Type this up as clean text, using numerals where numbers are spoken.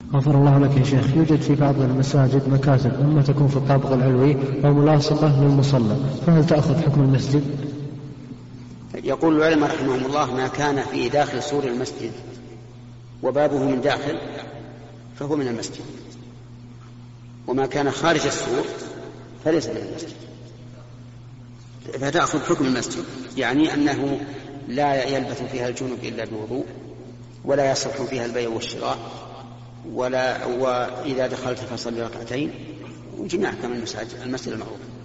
غفر الله لك يا شيخ، يوجد في بعض المساجد مكاتب إما تكون في الطابق العلوي أو ملاصقة للمصلى، فهل تأخذ حكم المسجد؟ يقول العلماء رحمهم الله: ما كان في داخل سور المسجد وبابه من داخل فهو من المسجد، وما كان خارج السور فليس من المسجد، فتأخذ حكم المسجد، يعني أنه لا يلبث فيها الجنب إلا بوضوء، ولا يصح فيها البيع والشراء، وإذا دخلت فصل ركعتين، وجميع أحكام المسجد المعروف.